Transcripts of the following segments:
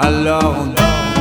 Alors on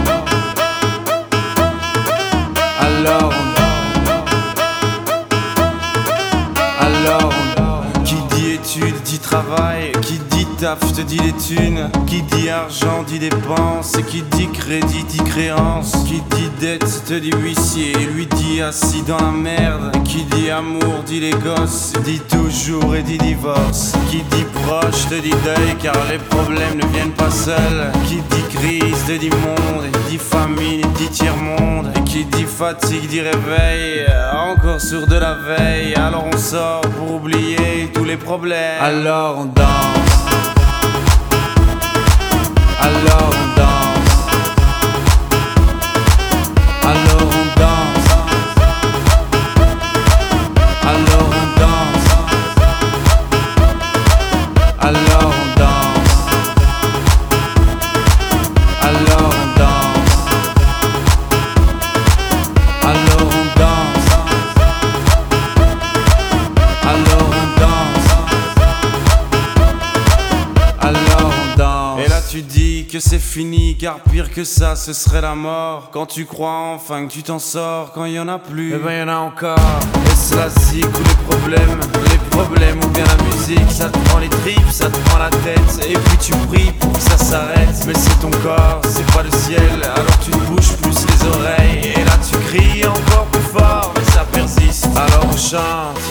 qui dit études dit travail, qui dit taf te dit les thunes, qui dit argent dit dépenses, qui dit crédit dit créance, qui dit dette te dit huissier, lui dit assis dans la merde, qui dit amour dit les gosses, dit toujours et dit divorce, qui dit proche te dit deuil car les problèmes ne viennent pas seuls, qui dit crise te dit monde, dit famine dit tiers-monde, qui dit fatigue dit réveil, encore sourd de la veille, alors on sort pour oublier tous les problèmes. Alors on danse, alors on danse, alors on danse, alors on danse, alors on danse, alors on danse, alors on danse, alors on danse, alors on danse. Et là tu dis que c'est fini, car pire que ça ce serait la mort. Quand tu crois enfin que tu t'en sors, quand il y en a plus, eh ben y en a encore. Est-ce la zik ou les problèmes ou bien la musique? Ça te prend les tripes, ça te prend la tête, et puis tu pries pour que ça s'arrête. Mais c'est ton corps, c'est pas le ciel, alors tu te bouges plus les oreilles. Et là tu cries encore plus fort, mais ça persiste, alors on chante.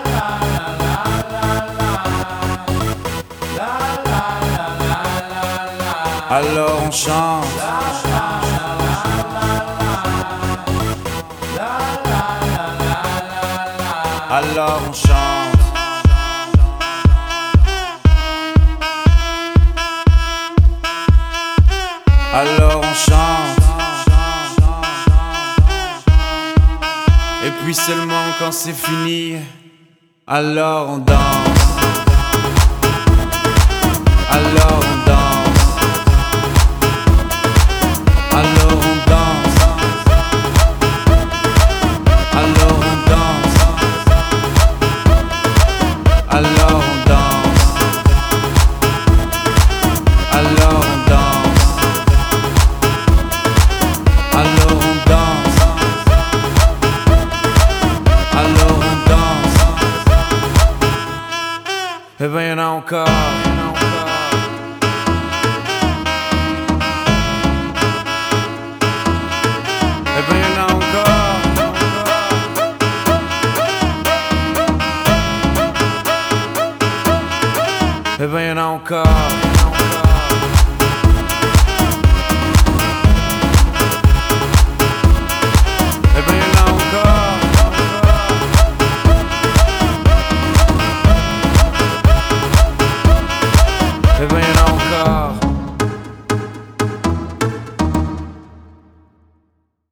Alors on chante. Alors on chante. Alors on chante. Et puis seulement quand c'est fini, alors on danse. Alors on danse. Alors on danse, alors on danse, alors on danse, alors on danse, alors on danse, alors on danse. Eh ben y'en a encore. Eh ben y'en a encore. Eh ben y'en a encore.